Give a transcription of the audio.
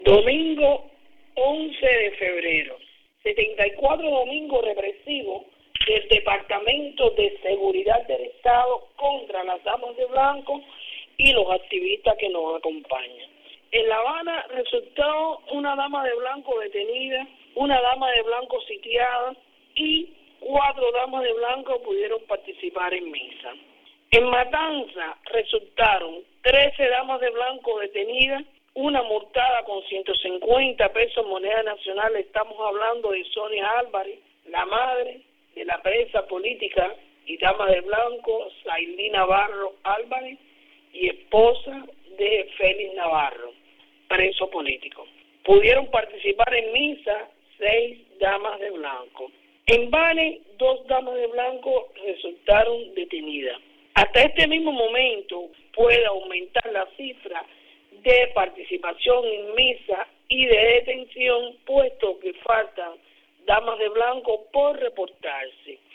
Domingo 11 de febrero, 74 domingos represivos del Departamento de Seguridad del Estado contra las damas de blanco y los activistas que nos acompañan. En La Habana resultó una dama de blanco detenida, una dama de blanco sitiada y 4 damas de blanco pudieron participar en misa. En Matanza resultaron 13 damas de blanco detenidas, una multada con 150 pesos moneda nacional. Estamos hablando de Sonia Álvarez, la madre de la presa política y dama de blanco Sailí Navarro Álvarez y esposa de Félix Navarro, preso político. Pudieron participar en misa 6 damas de blanco. En Bane, 2 damas de blanco resultaron detenidas. Hasta este mismo momento puede aumentar la cifra de participación en misa y de detención, puesto que faltan damas de blanco por reportarse.